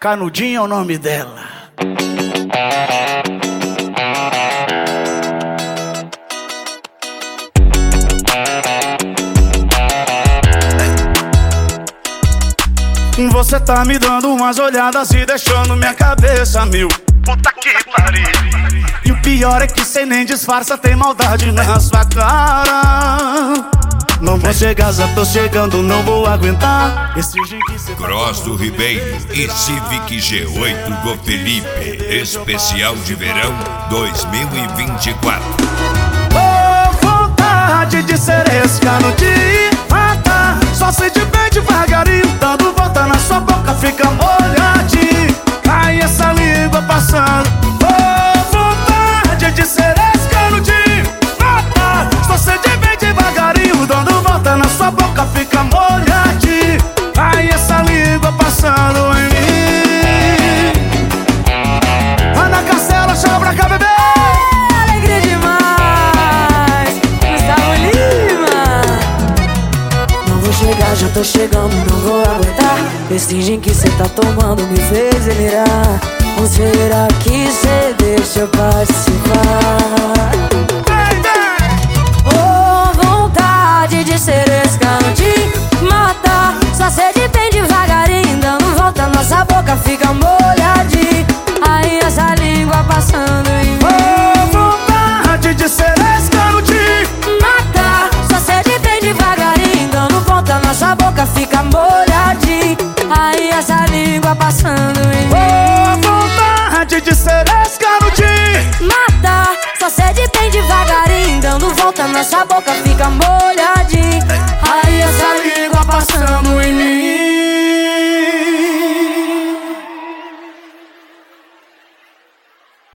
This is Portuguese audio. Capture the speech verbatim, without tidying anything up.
Canudinho é o nome dela. Você tá me dando umas olhadas e deixando minha cabeça mil. Puta que pariu. E o pior é que cê nem disfarça, tem maldade na sua cara. Não vou chegar, já tô chegando, não vou aguentar esse jeito que cê Cross do Ribeiro e Civic G oito do Felipe. Especial de verão dois mil e vinte e quatro. Oh, vontade de ser esse canudinho, mata. Só se de bem devagarinho, dando volta na sua boca, fica molhadinho. Ai, essa língua passando. Oh, vontade de ser esse canudinho, mata. Só se de bem devagarinho, dando volta na sua boca, fica molhadinho. Ai, essa língua passando em mim. Vai na Castela, chama pra cá, bebê. Alegria demais, Gustavo Lima. Não vou chegar, já tô chegando, não vou aguentar. Esse gin que cê tá tomando me fez delirar. Ou será que cê deixa eu participar? Oh, vontade de ser esse canudinho, mata. Só sede bem devagarinho, dando volta, nossa boca fica molhadinha. Aí essa língua passando em mim. Oh, vontade de ser esse canudinho, mata. Só sede bem devagarinho, dando volta, nossa boca fica molhadinha. Aí essa língua passando em mim. oh, vontade de ser esse canudinho, mata. Só sede bem devagarinho, dando volta, nossa boca fica molhadinha.